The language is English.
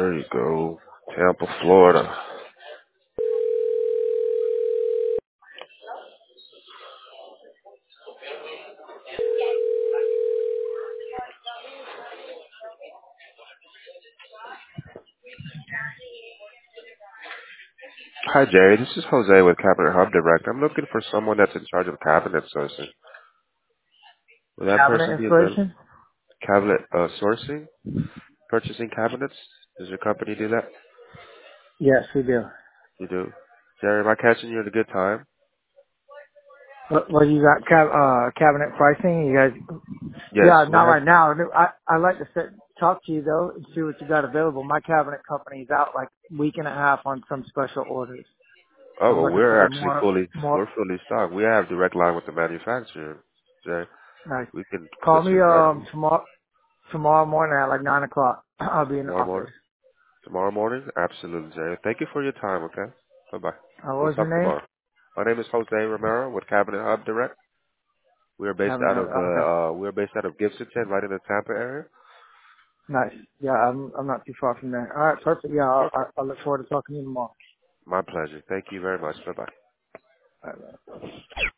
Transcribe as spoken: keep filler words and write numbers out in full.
There you go. Tampa, Florida. Hi, Jay. This is Jose with Cabinet Hub Direct. I'm looking for someone that's in charge of cabinet sourcing. Will that Cabinet person be available? installation? Cabinet uh, sourcing? Purchasing cabinets? Does your company do that? Yes, we do. You do. Jerry, am I catching you at a good time? What, what you got? Cab, uh, cabinet pricing? You guys? Yes, Yeah, we not have. right now. I I like to sit, talk to you though and see what you got available. My cabinet company's out like week and a half on some special orders, so Oh, I'm well, looking for we're some actually more fully, more. we're fully stocked. We have direct line with the manufacturer, Jay. Nice. We can Call put me you um directly tomorrow tomorrow morning at like nine o'clock. I'll be in the tomorrow office. morning. Tomorrow morning? Absolutely, Jay. Thank you for your time, okay? Bye-bye. Uh, what We'll was your talk name? tomorrow. My name is Jose Romero with Cabinet Hub Direct. We are based Cabinet. out of Hub. Okay. the, uh, we are based out of Gibsonton, right in the Tampa area. Nice. Yeah, I'm I'm not too far from there. All right, perfect. Yeah, I'll, Perfect. I I look forward to talking to you tomorrow. My pleasure. Thank you very much. Bye-bye. All right.